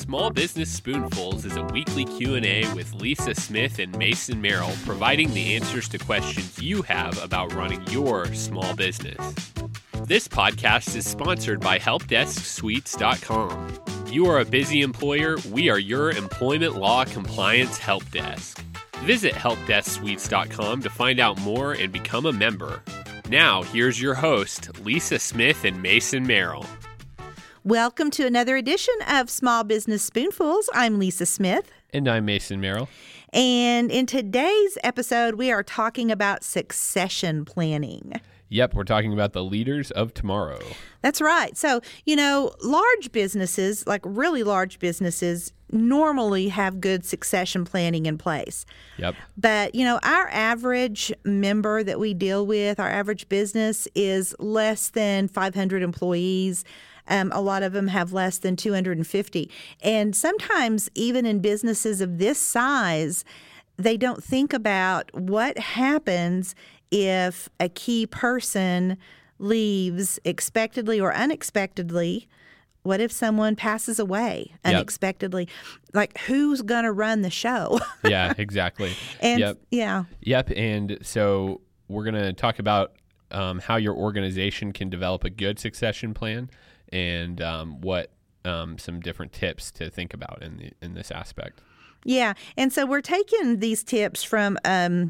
Small Business Spoonfuls is a weekly Q&A with Lisa Smith and Mason Merrill, providing the answers to questions you have about running your small business. This podcast is sponsored by HelpDeskSuites.com. You are a busy employer, we are your employment law compliance help desk. Visit HelpDeskSuites.com to find out more and become a member. Now, here's your host, Lisa Smith and Mason Merrill. Welcome to another edition of Small Business Spoonfuls. I'm Lisa Smith. And I'm Mason Merrill. And in today's episode, we are talking about succession planning. Yep, we're talking about the leaders of tomorrow. That's right. So, large businesses, like really large businesses, normally have good succession planning in place. Yep. But, our average member that we deal with, our average business is less than 500 employees. A lot of them have less than 250. And sometimes even in businesses of this size, they don't think about what happens if a key person leaves expectedly or unexpectedly. What if someone passes away unexpectedly? Yep. Like, who's going to run the show? Yeah, exactly. And Yep. And so we're going to talk about how your organization can develop a good succession plan and what some different tips to think about in this aspect. Yeah. And so we're taking these tips from an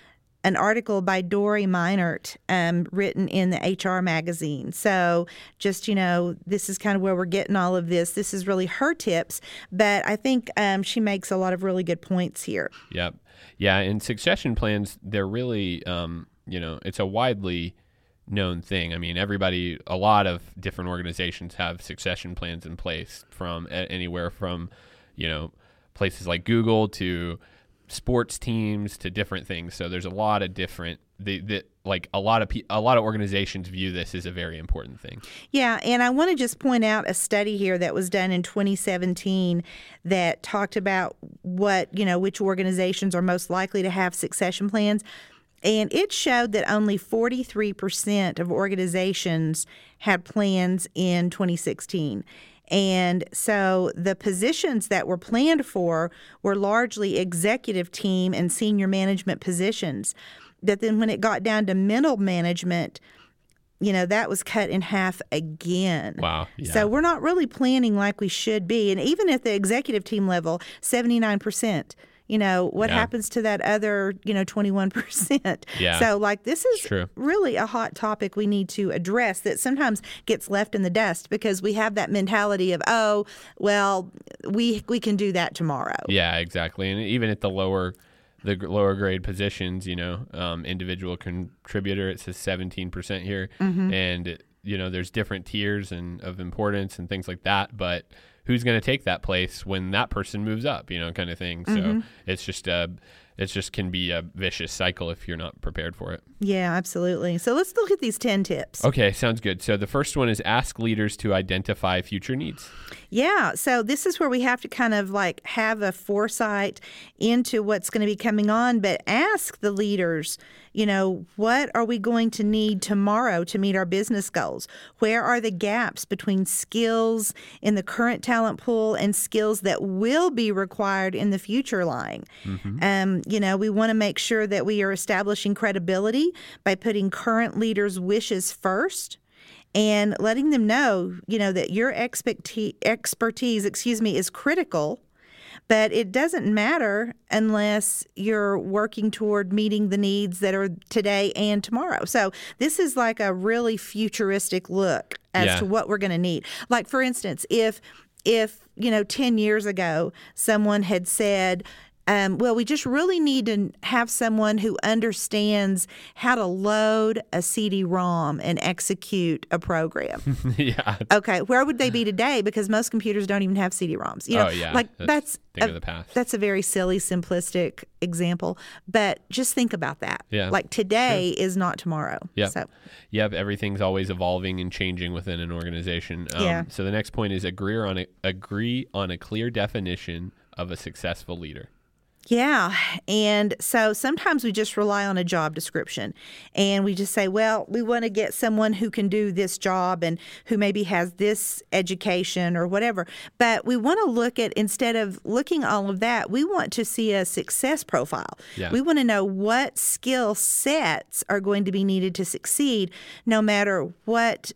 article by Dory Meinert written in the HR magazine. So just, this is kind of where we're getting all of this. This is really her tips, but I think she makes a lot of really good points here. Yep. Yeah, and succession plans, they're really, it's a widely known thing. I mean, a lot of different organizations have succession plans in place from anywhere from, places like Google to sports teams to different things. So there's a lot of different, a lot of organizations view this as a very important thing. Yeah, and I want to just point out a study here that was done in 2017 that talked about which organizations are most likely to have succession plans. And it showed that only 43% of organizations had plans in 2016. And so the positions that were planned for were largely executive team and senior management positions. But then when it got down to middle management, that was cut in half again. Wow. Yeah. So we're not really planning like we should be. And even at the executive team level, 79%. What happens to that other, 21%? Yeah. So, this is true. Really a hot topic we need to address that sometimes gets left in the dust because we have that mentality of, we can do that tomorrow. Yeah, exactly. And even at the lower grade positions, individual contributor, it says 17% here. Mm-hmm. And, there's different tiers of importance and things like that. But who's going to take that place when that person moves up, kind of thing. Mm-hmm. So it's just can be a vicious cycle if you're not prepared for it. Yeah, absolutely. So let's look at these 10 tips. Okay, sounds good. So the first one is ask leaders to identify future needs. Yeah, so this is where we have to kind of have a foresight into what's going to be coming on, but ask the leaders, what are we going to need tomorrow to meet our business goals? Where are the gaps between skills in the current talent pool and skills that will be required in the future lying? Mm-hmm. We want to make sure that we are establishing credibility by putting current leaders' wishes first and letting them know, that your expertise, is critical, but it doesn't matter unless you're working toward meeting the needs that are today and tomorrow. So this is like a really futuristic look as to what we're going to need. Like, for instance, if 10 years ago someone had said, we just really need to have someone who understands how to load a CD-ROM and execute a program. Yeah. Okay, where would they be today? Because most computers don't even have CD-ROMs. That's thing of the past. That's a very silly, simplistic example, but just think about that. Yeah. Today is not tomorrow. Yeah. So. Yep. Everything's always evolving and changing within an organization. So the next point is agree on a clear definition of a successful leader. Yeah. And so sometimes we just rely on a job description and we just say, well, we want to get someone who can do this job and who maybe has this education or whatever. But we want to look at, instead of looking all of that, we want to see a success profile. Yeah. We want to know what skill sets are going to be needed to succeed, no matter what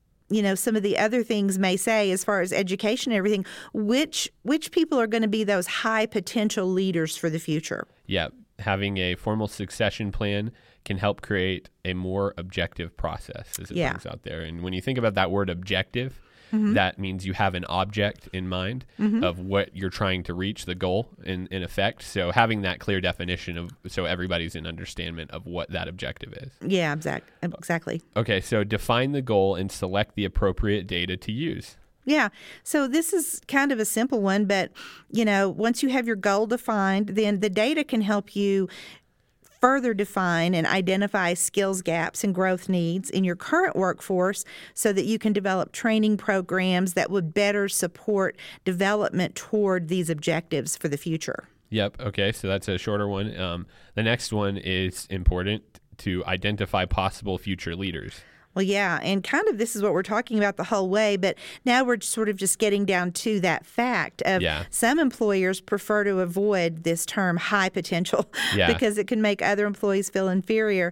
some of the other things may say as far as education and everything, which people are going to be those high potential leaders for the future. Yeah. Having a formal succession plan can help create a more objective process as it brings out there. And when you think about that word objective, that means you have an object in mind of what you're trying to reach, the goal in effect. So having that clear definition so everybody's in understanding of what that objective is. Yeah, exactly. Okay, so define the goal and select the appropriate data to use. Yeah. So this is kind of a simple one, but once you have your goal defined, then the data can help you further define and identify skills gaps and growth needs in your current workforce so that you can develop training programs that would better support development toward these objectives for the future. Yep. Okay. So that's a shorter one. The next one is important, to identify possible future leaders. Well, yeah, and kind of this is what we're talking about the whole way, but now we're sort of just getting down to that fact of some employers prefer to avoid this term high potential because it can make other employees feel inferior.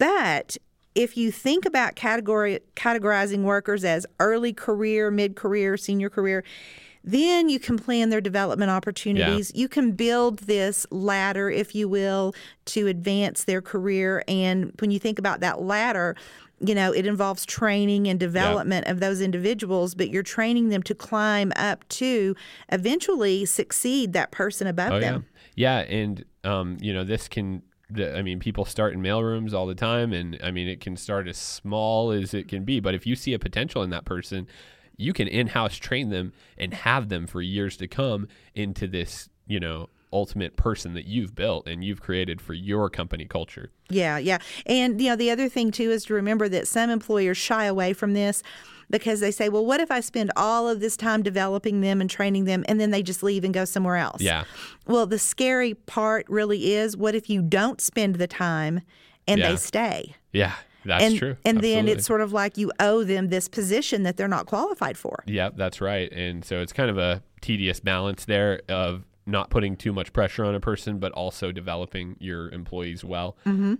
But if you think about categorizing workers as early career, mid-career, senior career, then you can plan their development opportunities. You can build this ladder, if you will, to advance their career. And when you think about that ladder, it involves training and development of those individuals, but you're training them to climb up to eventually succeed that person above them. Yeah. And, this can, people start in mailrooms all the time. And it can start as small as it can be. But if you see a potential in that person, you can in-house train them and have them for years to come into this, ultimate person that you've built and you've created for your company culture. Yeah. And, the other thing, too, is to remember that some employers shy away from this because they say, well, what if I spend all of this time developing them and training them and then they just leave and go somewhere else? Yeah. Well, the scary part really is, what if you don't spend the time and they stay? Yeah. That's true. And then it's sort of like you owe them this position that they're not qualified for. Yeah, that's right. And so it's kind of a tedious balance there of not putting too much pressure on a person, but also developing your employees well. And,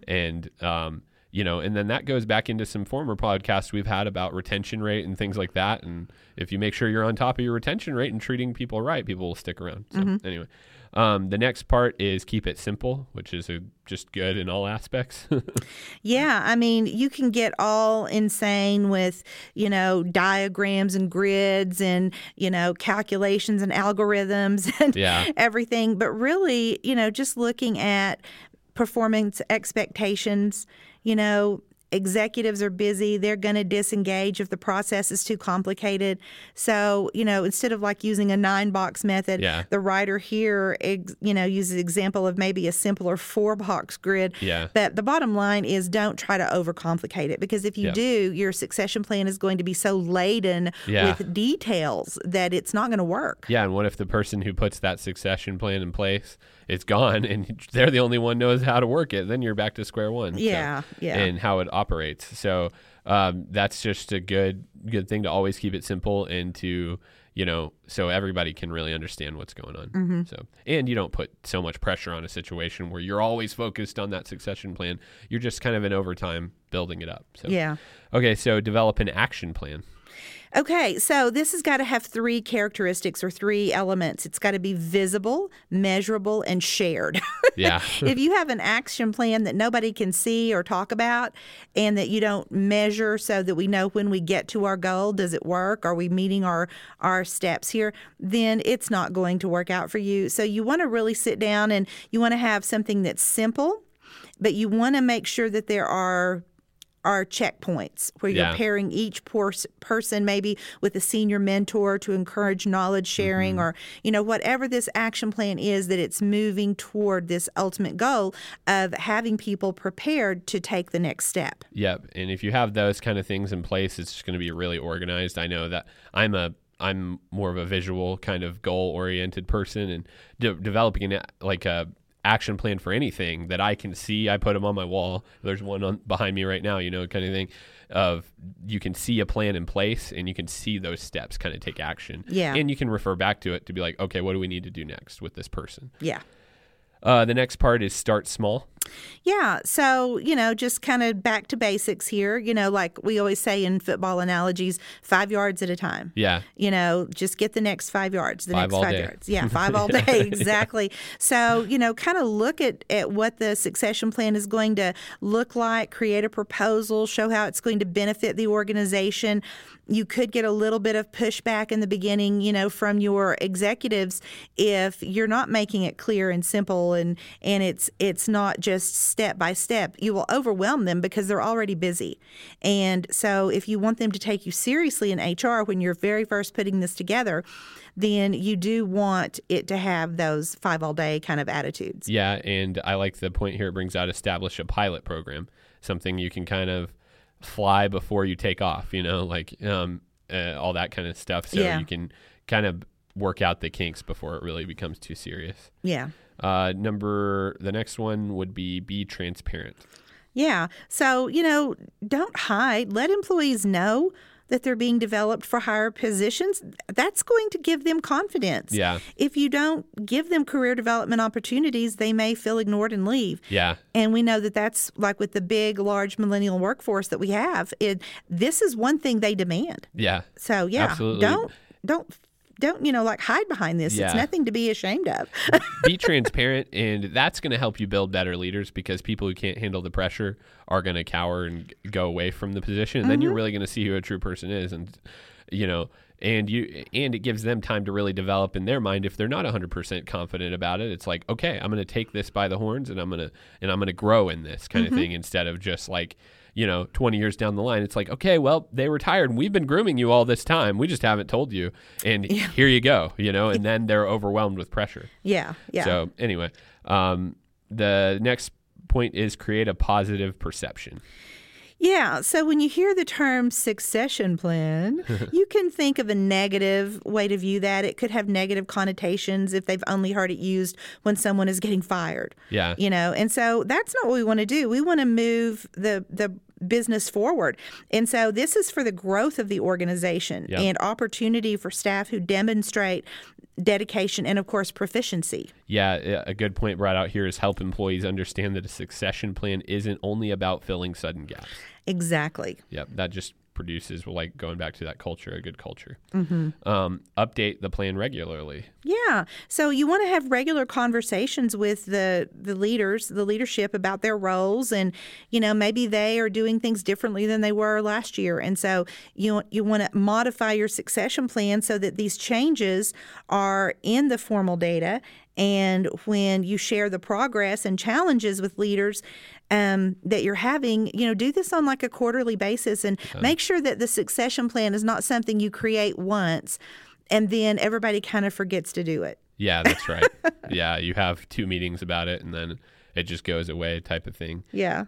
and then that goes back into some former podcasts we've had about retention rate and things like that. And if you make sure you're on top of your retention rate and treating people right, people will stick around. So anyway, the next part is keep it simple, which is just good in all aspects. Yeah. You can get all insane with, diagrams and grids and, calculations and algorithms and everything. But really, just looking at performance expectations, executives are busy. They're going to disengage if the process is too complicated. So, instead of like using a 9-box method, the writer here, uses an example of maybe a simpler 4-box grid. Yeah. But the bottom line is, don't try to overcomplicate it, because if you do, your succession plan is going to be so laden with details that it's not going to work. Yeah. And what if the person who puts that succession plan in place is gone and they're the only one knows how to work it? Then you're back to square one. And how it operates. So that's just a good thing to always keep it simple and to, so everybody can really understand what's going on. So, and you don't put so much pressure on a situation where you're always focused on that succession plan. You're just kind of in overtime building it up. So, okay. So develop an action plan. Okay, so this has got to have 3 characteristics or 3 elements. It's got to be visible, measurable, and shared. Yeah. If you have an action plan that nobody can see or talk about and that you don't measure so that we know when we get to our goal, does it work? Are we meeting our steps here? Then it's not going to work out for you. So you want to really sit down and you want to have something that's simple, but you want to make sure that there are checkpoints where you're pairing each person maybe with a senior mentor to encourage knowledge sharing or, whatever this action plan is, that it's moving toward this ultimate goal of having people prepared to take the next step. Yep. And if you have those kind of things in place, it's just going to be really organized. I know that I'm a I'm more of a visual kind of goal-oriented person, and developing a action plan for anything that I can see. I put them on my wall. There's one behind me right now, kind of thing. Of you can see a plan in place, and you can see those steps kind of take action. Yeah. And you can refer back to it to be like, okay, what do we need to do next with this person? Yeah. The next part is start small. Yeah. So, just kind of back to basics here, like we always say in football analogies, 5 yards at a time. Yeah. Just get the next 5 yards, the next 5 day. yards. Yeah. 5 all day. Exactly. So, kind of look at what the succession plan is going to look like, create a proposal, show how it's going to benefit the organization. You could get a little bit of pushback in the beginning, from your executives if you're not making it clear and simple and it's not just step by step. You will overwhelm them because they're already busy. And so if you want them to take you seriously in HR when you're very first putting this together, then you do want it to have those 5 all day kind of attitudes. Yeah, and I like the point here it brings out, establish a pilot program, something you can kind of fly before you take off, all that kind of stuff. So you can kind of work out the kinks before it really becomes too serious. Yeah. The next one would be transparent. Yeah. So, don't hide. Let employees know that they're being developed for higher positions. That's going to give them confidence. Yeah. If you don't give them career development opportunities, they may feel ignored and leave. Yeah. And we know that that's like with the big, large millennial workforce that we have. This is one thing they demand. Yeah. So, yeah. Absolutely. Don't hide behind this. Yeah. It's nothing to be ashamed of. Be transparent, and that's going to help you build better leaders, because people who can't handle the pressure are going to cower and go away from the position. And then you're really going to see who a true person is, and and it gives them time to really develop in their mind. If they're not 100% confident about it, it's like, okay, I'm going to take this by the horns, and I'm going to grow in this kind of thing, instead of just 20 years down the line, it's like, okay, well, they retired and we've been grooming you all this time. We just haven't told you. And here you go, and then they're overwhelmed with pressure. Yeah. Yeah. So anyway, the next point is create a positive perception. Yeah. So when you hear the term succession plan, you can think of a negative way to view that. It could have negative connotations if they've only heard it used when someone is getting fired. Yeah. And so that's not what we want to do. We want to move the business forward. And so this is for the growth of the organization and opportunity for staff who demonstrate dedication and, of course, proficiency. Yeah, a good point brought out here is help employees understand that a succession plan isn't only about filling sudden gaps. Exactly. Yep, that just produces, going back to that culture, a good culture. Update the plan regularly. Yeah. So you want to have regular conversations with the leadership about their roles, and maybe they are doing things differently than they were last year, and so you want to modify your succession plan so that these changes are in the formal data. And when you share the progress and challenges with leaders that you're having, do this on a quarterly basis, and make sure that the succession plan is not something you create once and then everybody kind of forgets to do it. Yeah, that's right. Yeah, you have 2 meetings about it and then it just goes away type of thing. Yeah.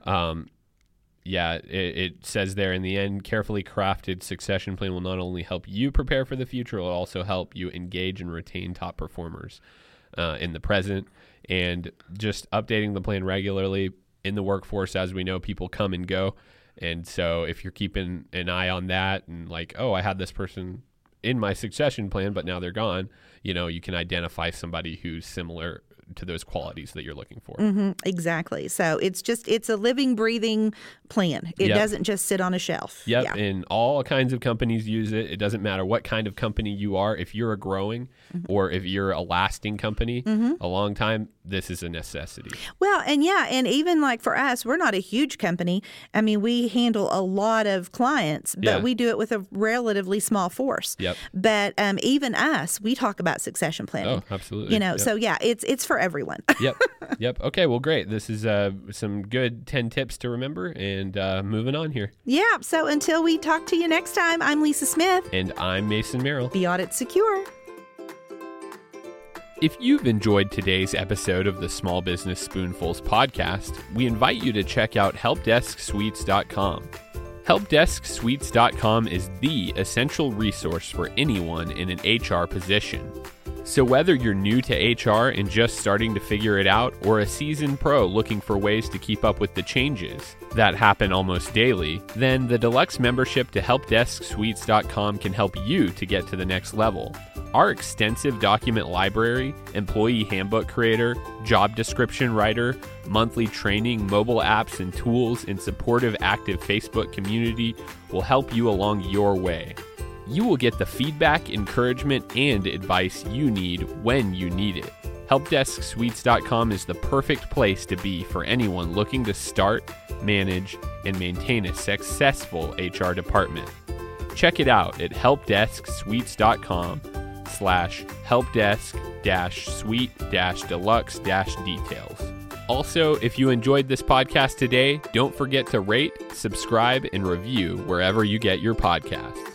It says there in the end, carefully crafted succession plan will not only help you prepare for the future, it will also help you engage and retain top performers in the present. And just updating the plan regularly in the workforce. As we know, people come and go. And so if you're keeping an eye on that and I had this person in my succession plan, but now they're gone, you can identify somebody who's similar to those qualities that you're looking for. Exactly. So it's a living, breathing plan. It doesn't just sit on a shelf. Yep. Yeah. And all kinds of companies use it. It doesn't matter what kind of company you are. If you're a growing or if you're a lasting company, a long time, this is a necessity. Well, and even for us, we're not a huge company. I mean, we handle a lot of clients, but we do it with a relatively small force. Yep. But even us, we talk about succession planning. Oh, absolutely. So it's for everyone. Yep. Okay. Well, great. This is some good 10 tips to remember, and moving on here. Yeah. So until we talk to you next time, I'm Lisa Smith. And I'm Mason Merrill. Be Audit Secure. If you've enjoyed today's episode of the Small Business Spoonfuls podcast, we invite you to check out helpdesksuites.com. HelpDeskSuites.com is the essential resource for anyone in an HR position. So whether you're new to HR and just starting to figure it out, or a seasoned pro looking for ways to keep up with the changes that happen almost daily, then the deluxe membership to HelpDeskSuites.com can help you to get to the next level. Our extensive document library, employee handbook creator, job description writer, monthly training, mobile apps and tools, and supportive active Facebook community will help you along your way. You will get the feedback, encouragement, and advice you need when you need it. HelpDeskSuites.com is the perfect place to be for anyone looking to start, manage, and maintain a successful HR department. Check it out at HelpDesk-Suite-Deluxe-Details. Also, if you enjoyed this podcast today, don't forget to rate, subscribe, and review wherever you get your podcasts.